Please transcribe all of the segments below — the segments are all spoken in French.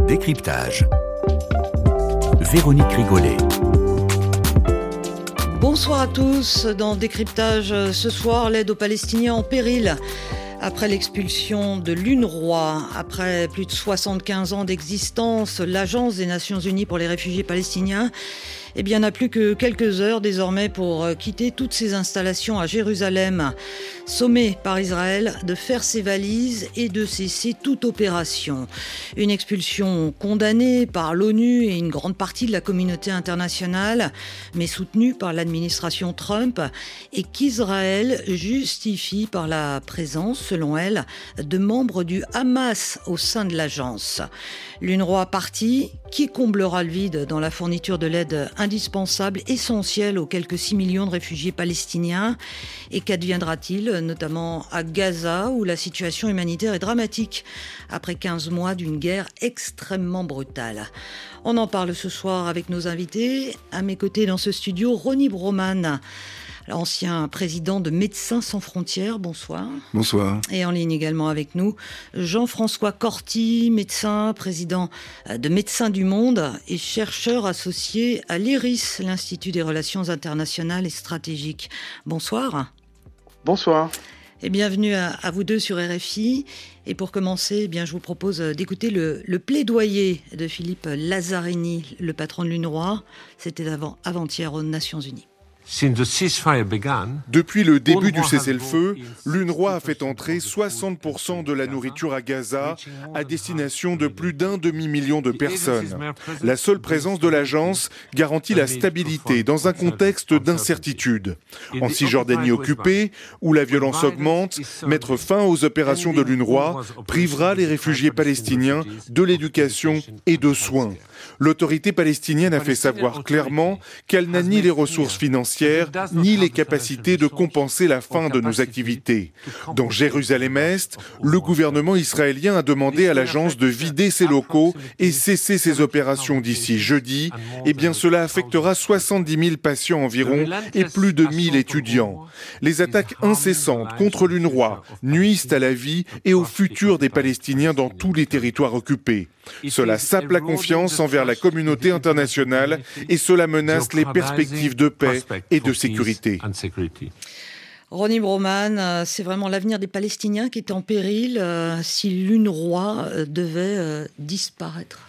Décryptage. Véronique Rigolet. Bonsoir à tous. Dans Décryptage, ce soir, l'aide aux Palestiniens en péril. Après l'expulsion de l'UNRWA, après plus de 75 ans d'existence, l'Agence des Nations Unies pour les réfugiés palestiniens, n'a plus que quelques heures désormais pour quitter toutes ses installations à Jérusalem. Sommé par Israël de faire ses valises et de cesser toute opération. Une expulsion condamnée par l'ONU et une grande partie de la communauté internationale, mais soutenue par l'administration Trump, et qu'Israël justifie par la présence, selon elle, de membres du Hamas au sein de l'agence. L'UNRWA partie, qui comblera le vide dans la fourniture de l'aide indispensable, essentielle aux quelques 6 millions de réfugiés palestiniens? Et qu'adviendra-t-il, notamment à Gaza, où la situation humanitaire est dramatique, après 15 mois d'une guerre extrêmement brutale? On en parle ce soir avec nos invités. À mes côtés dans ce studio, Ronnie Broman, l'ancien président de Médecins sans frontières, bonsoir. Bonsoir. Et en ligne également avec nous, Jean-François Corti, médecin, président de Médecins du Monde et chercheur associé à l'IRIS, l'Institut des Relations Internationales et Stratégiques. Bonsoir. Bonsoir. Et bienvenue à vous deux sur RFI. Et pour commencer, je vous propose d'écouter le plaidoyer de Philippe Lazzarini, le patron de l'UNRWA. C'était avant-hier aux Nations Unies. Depuis le début du cessez-le-feu, l'UNRWA a fait entrer 60% de la nourriture à Gaza à destination de plus d'1 demi-million de personnes. La seule présence de l'agence garantit la stabilité dans un contexte d'incertitude. En Cisjordanie occupée, où la violence augmente, mettre fin aux opérations de l'UNRWA privera les réfugiés palestiniens de l'éducation et de soins. L'autorité palestinienne a fait savoir clairement qu'elle n'a ni les ressources financières ni les capacités de compenser la fin de nos activités. Dans Jérusalem-Est, le gouvernement israélien a demandé à l'agence de vider ses locaux et cesser ses opérations d'ici jeudi. Cela affectera 70 000 patients environ et plus de 1 000 étudiants. Les attaques incessantes contre l'UNRWA nuisent à la vie et au futur des Palestiniens dans tous les territoires occupés. Cela sape la confiance envers la communauté internationale et cela menace les perspectives de paix et de sécurité. Ronnie Broman, c'est vraiment l'avenir des Palestiniens qui est en péril si l'UNRWA devait disparaître.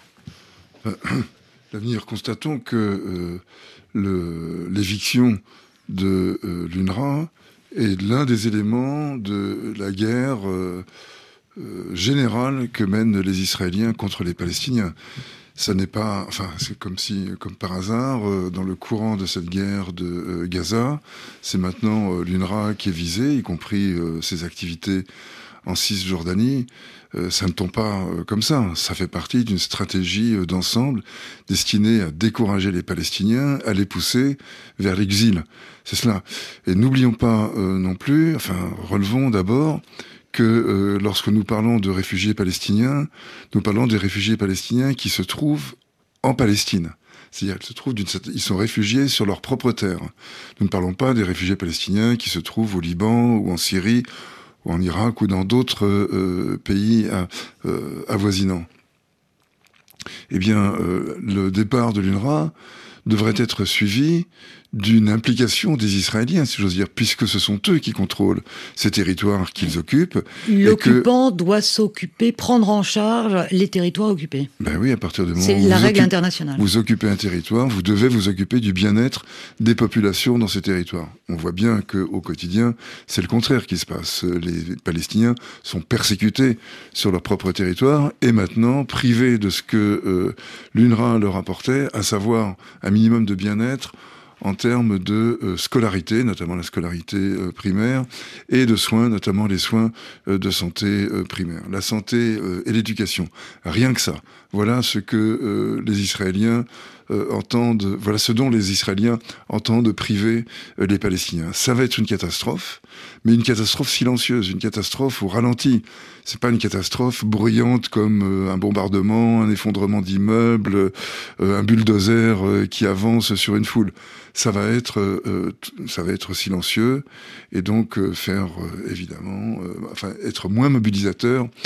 L'avenir, constatons que l'éviction de l'UNRWA est l'un des éléments de la guerre générale que mènent les Israéliens contre les Palestiniens. Ça n'est pas, c'est comme par hasard, dans le courant de cette guerre de Gaza, c'est maintenant l'UNRWA qui est visée, y compris ses activités en Cisjordanie. Ça ne tombe pas comme ça. Ça fait partie d'une stratégie d'ensemble destinée à décourager les Palestiniens, à les pousser vers l'exil. C'est cela. Et n'oublions pas non plus, relevons d'abord que lorsque nous parlons de réfugiés palestiniens, nous parlons des réfugiés palestiniens qui se trouvent en Palestine. C'est-à-dire ils sont réfugiés sur leur propre terre. Nous ne parlons pas des réfugiés palestiniens qui se trouvent au Liban ou en Syrie ou en Irak ou dans d'autres pays avoisinants. Le départ de l'UNRWA devrait être suivi d'une implication des Israéliens, si j'ose dire, puisque ce sont eux qui contrôlent ces territoires qu'ils occupent. L'occupant doit prendre en charge les territoires occupés. Oui, à partir du moment c'est où la règle internationale. Vous occupez un territoire, vous devez vous occuper du bien-être des populations dans ces territoires. On voit bien qu'au quotidien, c'est le contraire qui se passe. Les Palestiniens sont persécutés sur leur propre territoire et maintenant privés de ce que l'UNRWA leur apportait, à savoir un minimum de bien-être en termes de scolarité, notamment la scolarité primaire, et de soins, notamment les soins de santé primaire. La santé et l'éducation, rien que ça. Voilà ce que les Israéliens voilà ce dont les Israéliens entendent priver les Palestiniens. Ça va être une catastrophe, mais une catastrophe silencieuse, une catastrophe au ralenti. C'est pas une catastrophe bruyante comme un bombardement, un effondrement d'immeubles, un bulldozer qui avance sur une foule. Ça va être silencieux et donc faire évidemment, être moins mobilisateur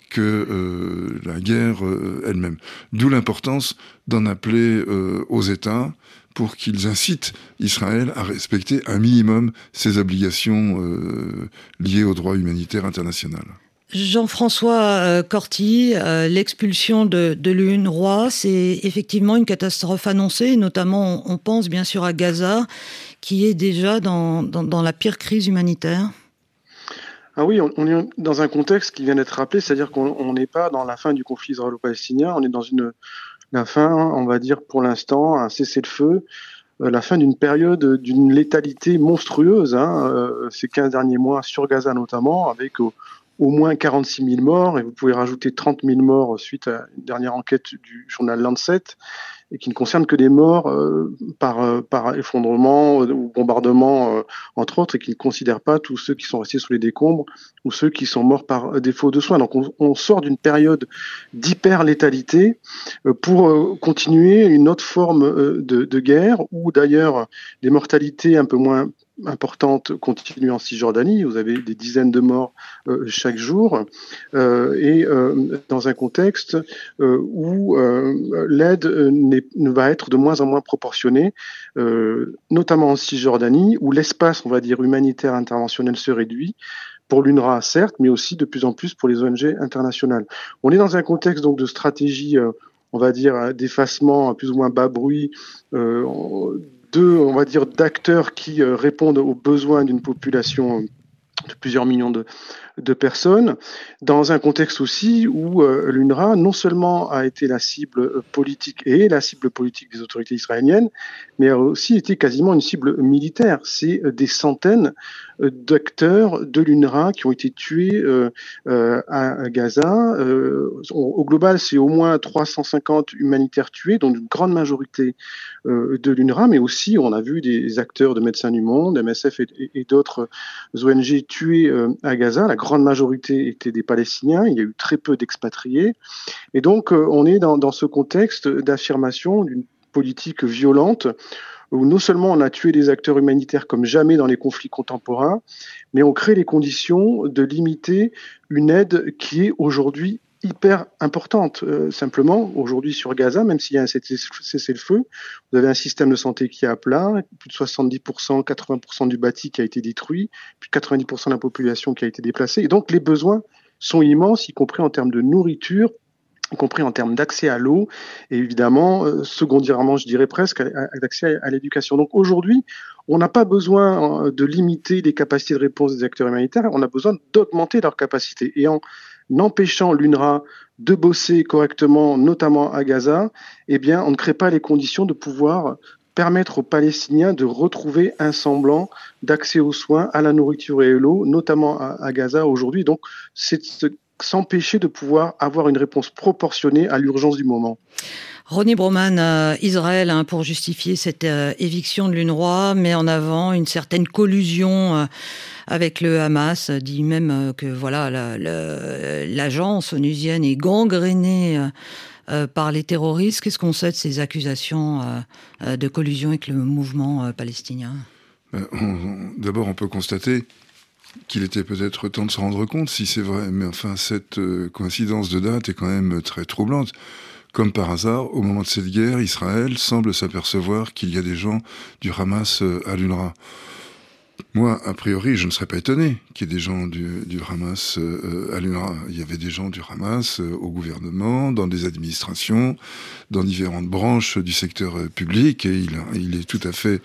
que la guerre elle-même. D'où l'importance d'en appeler aux États pour qu'ils incitent Israël à respecter un minimum ses obligations liées au droit humanitaire international. Jean-François Corti, l'expulsion de l'UNRWA, c'est effectivement une catastrophe annoncée, notamment on pense bien sûr à Gaza, qui est déjà dans la pire crise humanitaire. Ah oui, on est dans un contexte qui vient d'être rappelé, c'est-à-dire qu'on n'est pas dans la fin du conflit israélo-palestinien, on est dans la fin, on va dire pour l'instant, un cessez-le-feu, la fin d'une période d'une létalité monstrueuse, ces 15 derniers mois sur Gaza notamment, avec au moins 46 000 morts, et vous pouvez rajouter 30 000 morts suite à une dernière enquête du journal Lancet, et qui ne concerne que des morts par effondrement ou bombardement, entre autres, et qui ne considère pas tous ceux qui sont restés sous les décombres ou ceux qui sont morts par défaut de soins. Donc on sort d'une période d'hyper-létalité pour continuer une autre forme de guerre, où d'ailleurs des mortalités un peu moins importante continue en Cisjordanie. Vous avez des dizaines de morts chaque jour et dans un contexte où l'aide ne va être de moins en moins proportionnée, notamment en Cisjordanie, où l'espace, on va dire, humanitaire interventionnel se réduit. Pour l'UNRWA, certes, mais aussi de plus en plus pour les ONG internationales. On est dans un contexte donc de stratégie, on va dire, d'effacement à plus ou moins bas bruit, on va dire, d'acteurs qui répondent aux besoins d'une population de plusieurs millions de personnes, dans un contexte aussi où l'UNRWA non seulement a été la cible politique et la cible politique des autorités israéliennes, mais a aussi été quasiment une cible militaire. C'est des centaines d'acteurs de l'UNRWA qui ont été tués à Gaza. Au global, c'est au moins 350 humanitaires tués, dont une grande majorité de l'UNRWA, mais aussi on a vu des acteurs de Médecins du Monde, MSF et d'autres ONG tués à Gaza. La grande majorité étaient des Palestiniens, il y a eu très peu d'expatriés. Et donc on est dans ce contexte d'affirmation d'une politique violente, où non seulement on a tué des acteurs humanitaires comme jamais dans les conflits contemporains, mais on crée les conditions de limiter une aide qui est aujourd'hui hyper importante. Simplement, aujourd'hui sur Gaza, même s'il y a un cessez-le-feu, vous avez un système de santé qui est à plat, plus de 70%, 80% du bâti qui a été détruit, plus de 90% de la population qui a été déplacée. Et donc les besoins sont immenses, y compris en termes de nourriture, y compris en termes d'accès à l'eau, et évidemment, secondairement, je dirais presque, d'accès à l'éducation. Donc aujourd'hui, on n'a pas besoin de limiter les capacités de réponse des acteurs humanitaires, on a besoin d'augmenter leurs capacités. Et en empêchant l'UNRWA de bosser correctement, notamment à Gaza, eh bien, on ne crée pas les conditions de pouvoir permettre aux Palestiniens de retrouver un semblant d'accès aux soins, à la nourriture et à l'eau, notamment à Gaza aujourd'hui. Donc, c'est s'empêcher de pouvoir avoir une réponse proportionnée à l'urgence du moment. Ronnie Broman, Israël, pour justifier cette éviction de l'UNRWA, met en avant une certaine collusion avec le Hamas, dit même que voilà l'agence onusienne est gangrénée par les terroristes. Qu'est-ce qu'on sait de ces accusations de collusion avec le mouvement palestinien ? D'abord, on peut constater qu'il était peut-être temps de se rendre compte si c'est vrai, mais enfin cette coïncidence de date est quand même très troublante. Comme par hasard, au moment de cette guerre, Israël semble s'apercevoir qu'il y a des gens du Hamas à l'UNRWA. Moi, a priori, je ne serais pas étonné qu'il y ait des gens du Hamas à l'UNRWA. Il y avait des gens du Hamas au gouvernement, dans des administrations, dans différentes branches du secteur public, et il est tout à fait,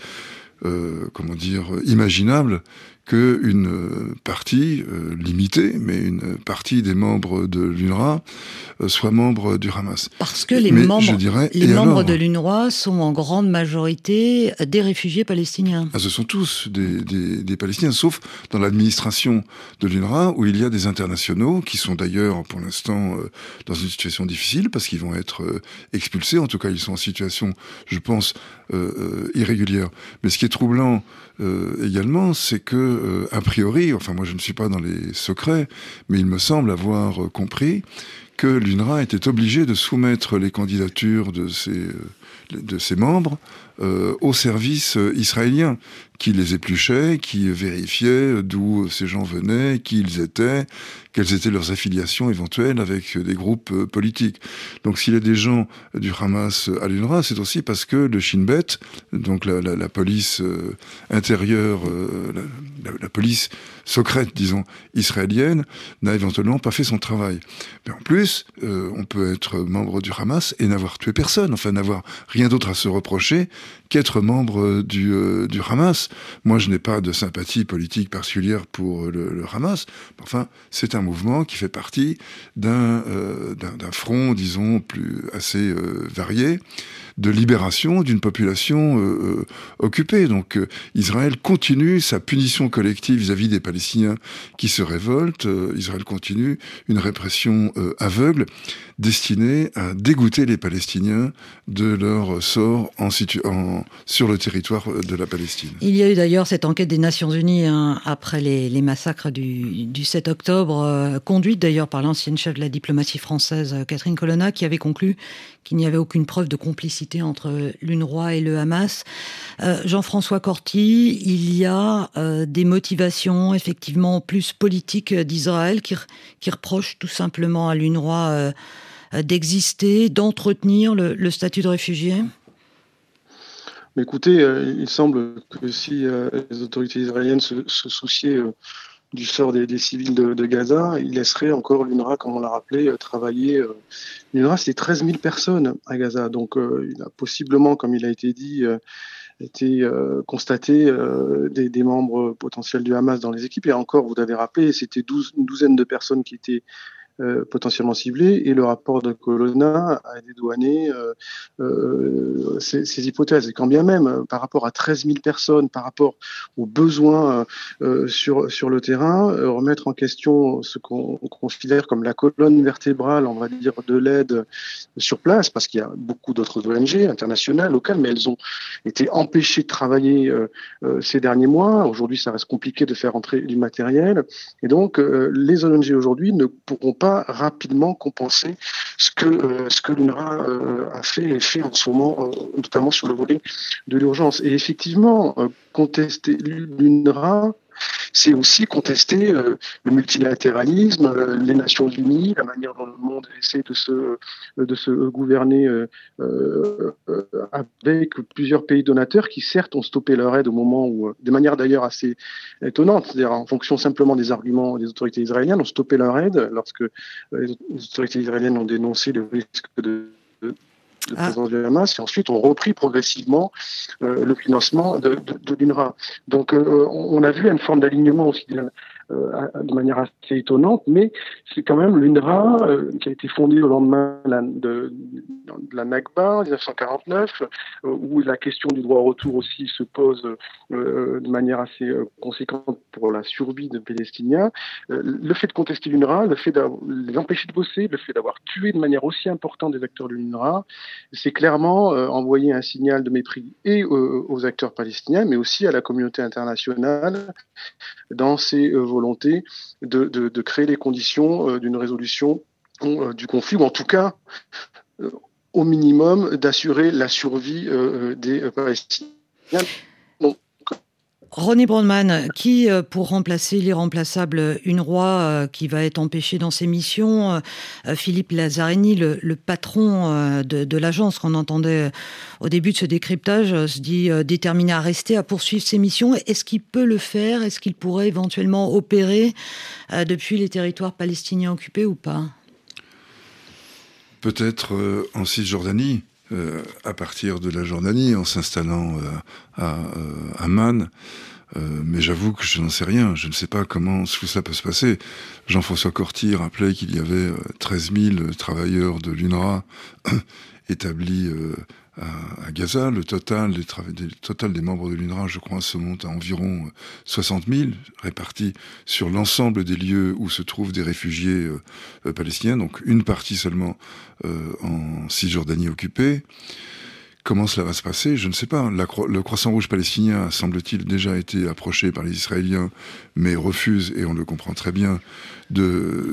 imaginable qu'une partie limitée, mais une partie des membres de l'UNRWA soient membres du Hamas. Parce que les membres de l'UNRWA sont en grande majorité des réfugiés palestiniens. Ce sont tous des Palestiniens, sauf dans l'administration de l'UNRWA, où il y a des internationaux qui sont d'ailleurs, pour l'instant, dans une situation difficile, parce qu'ils vont être expulsés. En tout cas, ils sont en situation, je pense, irrégulière. Mais ce qui est troublant également, c'est que a priori, enfin moi je ne suis pas dans les secrets, mais il me semble avoir compris que l'UNRWA était obligée de soumettre les candidatures de ses membres au service israélien, qui les épluchait, qui vérifiait d'où ces gens venaient, qui ils étaient, quelles étaient leurs affiliations éventuelles avec des groupes politiques. Donc s'il y a des gens du Hamas à l'UNRWA, c'est aussi parce que le Shin Bet, donc la police intérieure, la police secrète, disons, israélienne, n'a éventuellement pas fait son travail. Mais en plus, on peut être membre du Hamas et n'avoir tué personne, enfin n'avoir rien d'autre à se reprocher qu'être membre du Hamas. Moi, je n'ai pas de sympathie politique particulière pour le Hamas. Enfin, c'est un mouvement qui fait partie d'un front, disons, assez varié, de libération d'une population occupée. Donc Israël continue sa punition collective vis-à-vis des Palestiniens qui se révoltent. Israël continue une répression aveugle destinée à dégoûter les Palestiniens de leur sort sur le territoire de la Palestine. Il y a eu d'ailleurs cette enquête des Nations Unies après les massacres du 7 octobre, conduite d'ailleurs par l'ancienne chef de la diplomatie française, Catherine Colonna, qui avait conclu qu'il n'y avait aucune preuve de complicité entre l'UNRWA et le Hamas. Jean-François Corti, il y a des motivations effectivement plus politiques d'Israël qui reprochent tout simplement à l'UNRWA d'exister, d'entretenir le statut de réfugié. Mais écoutez, il semble que si les autorités israéliennes se souciaient du sort des civils de Gaza, ils laisseraient encore l'UNRWA, comme on l'a rappelé, travailler. L'UNRWA, c'est 13 000 personnes à Gaza. Donc, il a possiblement, comme il a été dit, été constaté des membres potentiels du Hamas dans les équipes. Et encore, vous l'avez rappelé, c'était une douzaine de personnes qui étaient potentiellement ciblés, et le rapport de Colonna a dédouané ces hypothèses. Et quand bien même, par rapport à 13 000 personnes, par rapport aux besoins sur le terrain, remettre en question ce qu'on considère comme la colonne vertébrale, on va dire, de l'aide sur place, parce qu'il y a beaucoup d'autres ONG internationales, locales, mais elles ont été empêchées de travailler ces derniers mois. Aujourd'hui, ça reste compliqué de faire entrer du matériel. Et donc, les ONG aujourd'hui ne pourront pas rapidement compenser ce que l'UNRWA a fait et fait en ce moment, notamment sur le volet de l'urgence. Et effectivement, contester l'UNRWA, c'est aussi contester le multilatéralisme, les Nations Unies, la manière dont le monde essaie de se gouverner avec plusieurs pays donateurs qui certes ont stoppé leur aide au moment où, de manière d'ailleurs assez étonnante, c'est-à-dire en fonction simplement des arguments des autorités israéliennes, ont stoppé leur aide lorsque les autorités israéliennes ont dénoncé le risque de présence du Hamas, et ensuite ont repris progressivement le financement de l'UNRWA. Donc on a vu une forme d'alignement aussi de manière assez étonnante, mais c'est quand même l'UNRWA qui a été fondée au lendemain de la Nakba en 1949, où la question du droit au retour aussi se pose de manière assez conséquente pour la survie des Palestiniens. Le fait de contester l'UNRWA, le fait de les empêcher de bosser, le fait d'avoir tué de manière aussi importante des acteurs de l'UNRWA, c'est clairement envoyer un signal de mépris et aux acteurs palestiniens, mais aussi à la communauté internationale dans ses volonté de créer les conditions d'une résolution du conflit, ou en tout cas, au minimum, d'assurer la survie des Palestiniens. Donc, Ronnie Brownman, qui, pour remplacer l'irremplaçable UNRWA qui va être empêché dans ses missions, Philippe Lazzarini, le patron de l'agence qu'on entendait au début de ce décryptage, se dit déterminé à rester, à poursuivre ses missions. Est-ce qu'il peut le faire? Est-ce qu'il pourrait éventuellement opérer depuis les territoires palestiniens occupés ou pas? Peut-être en Cisjordanie, à partir de la Jordanie, en s'installant à Amman. Mais j'avoue que je n'en sais rien. Je ne sais pas comment tout ça peut se passer. Jean-François Corti rappelait qu'il y avait 13 000 travailleurs de l'UNRWA établis à Gaza. Le total des membres de l'UNRWA, je crois, se monte à environ 60 000, répartis sur l'ensemble des lieux où se trouvent des réfugiés palestiniens, donc une partie seulement en Cisjordanie occupée. Comment cela va se passer? Je ne sais pas. Le Croissant Rouge palestinien a, semble-t-il, déjà été approché par les Israéliens, mais refuse, et on le comprend très bien, de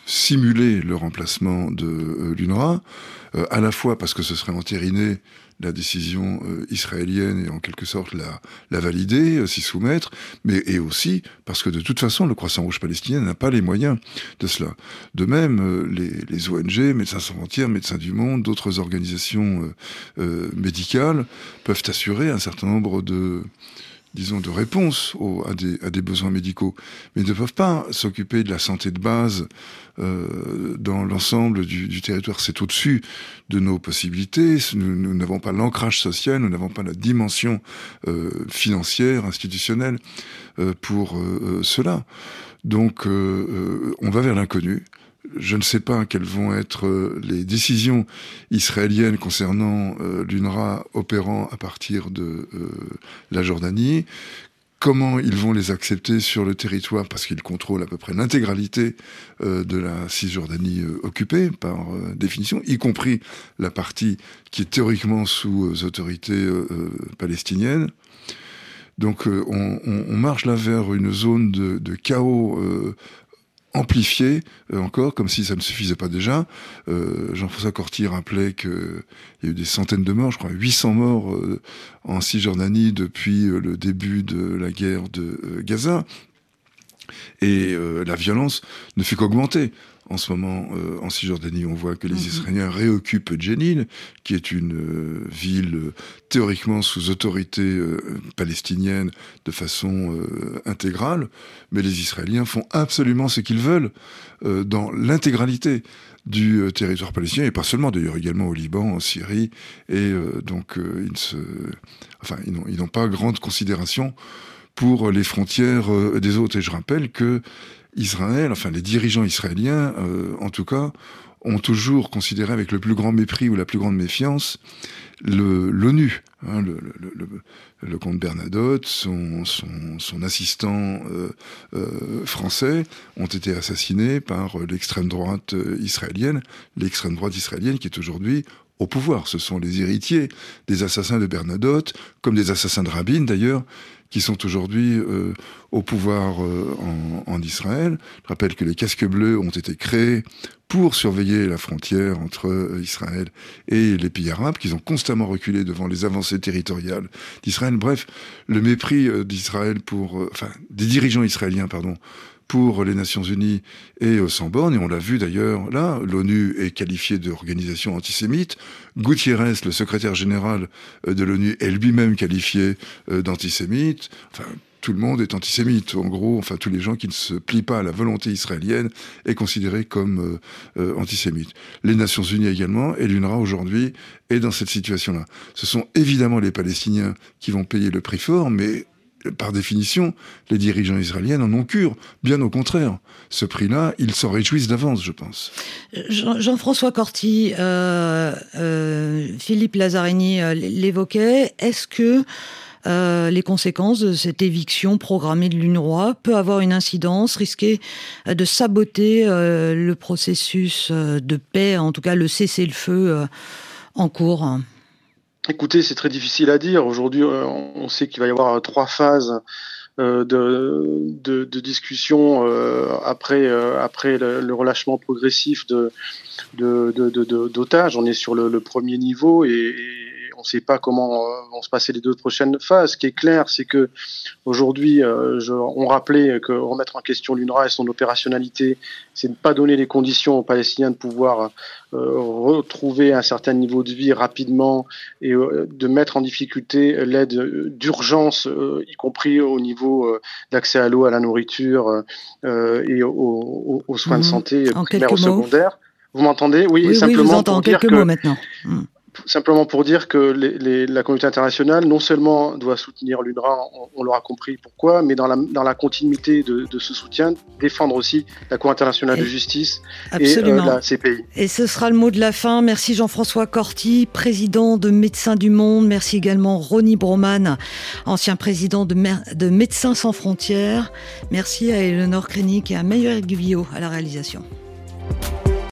simuler le remplacement de l'UNRWA, à la fois parce que ce serait entériner la décision israélienne et en quelque sorte la valider, s'y soumettre, et aussi parce que de toute façon le Croissant Rouge palestinien n'a pas les moyens de cela. De même, les ONG, Médecins sans frontières, Médecins du Monde, d'autres organisations médicales peuvent assurer un certain nombre de réponses à des besoins médicaux, mais ne peuvent pas s'occuper de la santé de base dans l'ensemble du territoire. C'est au-dessus de nos possibilités. Nous n'avons pas l'ancrage social, nous n'avons pas la dimension financière, institutionnelle pour cela. Donc, on va vers l'inconnu. Je ne sais pas quelles vont être les décisions israéliennes concernant l'UNRWA opérant à partir de la Jordanie. Comment ils vont les accepter sur le territoire, parce qu'ils contrôlent à peu près l'intégralité de la Cisjordanie occupée, par définition, y compris la partie qui est théoriquement sous autorité palestinienne. Donc on marche là vers une zone de chaos amplifié encore, comme si ça ne suffisait pas déjà. Jean-François Corti rappelait qu'il y a eu des centaines de morts, je crois 800 morts en Cisjordanie depuis le début de la guerre de Gaza. Et la violence ne fait qu'augmenter. En ce moment, en Cisjordanie, on voit que les Israéliens réoccupent Jenin, qui est une ville théoriquement sous autorité palestinienne de façon intégrale, mais les Israéliens font absolument ce qu'ils veulent dans l'intégralité du territoire palestinien, et pas seulement d'ailleurs, également au Liban, en Syrie, et donc ils n'ont pas grande considération pour les frontières des autres. Et je rappelle que Israël, enfin les dirigeants israéliens, en tout cas, ont toujours considéré avec le plus grand mépris ou la plus grande méfiance l'ONU. Hein, le comte Bernadotte, son assistant français ont été assassinés par l'extrême droite israélienne, qui est aujourd'hui au pouvoir. Ce sont les héritiers des assassins de Bernadotte, comme des assassins de Rabin d'ailleurs, qui sont aujourd'hui au pouvoir en Israël. Je rappelle que les casques bleus ont été créés pour surveiller la frontière entre Israël et les pays arabes, qu'ils ont constamment reculé devant les avancées territoriales d'Israël. Bref, le mépris d'Israël des dirigeants israéliens, pour les Nations Unies et sans borne, et on l'a vu d'ailleurs là, l'ONU est qualifiée d'organisation antisémite, Guterres, le secrétaire général de l'ONU, est lui-même qualifié d'antisémite, tout le monde est antisémite, en gros, tous les gens qui ne se plient pas à la volonté israélienne est considéré comme antisémite. Les Nations Unies également, et l'UNRWA aujourd'hui est dans cette situation-là. Ce sont évidemment les Palestiniens qui vont payer le prix fort, mais par définition, les dirigeants israéliens en ont cure. Bien au contraire. Ce prix-là, ils s'en réjouissent d'avance, je pense. Jean-François Corti, Philippe Lazzarini l'évoquait. Est-ce que les conséquences de cette éviction programmée de l'UNRWA peut avoir une incidence, risquer de saboter le processus de paix, en tout cas le cessez-le-feu en cours ? Écoutez, c'est très difficile à dire. Aujourd'hui, on sait qu'il va y avoir 3 phases de discussion après le relâchement progressif d'otages. On est sur le premier niveau et on ne sait pas comment vont se passer les 2 prochaines phases. Ce qui est clair, c'est que aujourd'hui, on rappelait que remettre en question l'UNRWA et son opérationnalité, c'est ne pas donner les conditions aux Palestiniens de pouvoir retrouver un certain niveau de vie rapidement et de mettre en difficulté l'aide d'urgence, y compris au niveau d'accès à l'eau, à la nourriture et aux soins de santé primaires ou secondaires. Vous m'entendez ? Oui, simplement je vous entends. En quelques mots maintenant. Simplement pour dire que la communauté internationale, non seulement doit soutenir l'UNRWA, on l'aura compris pourquoi, mais dans la continuité de ce soutien, défendre aussi la Cour internationale de justice et la CPI. Et ce sera le mot de la fin. Merci Jean-François Corti, président de Médecins du Monde. Merci également Ronnie Broman, ancien président de Médecins sans frontières. Merci à Éléonore Crénic et à Manuel Guvillot à la réalisation.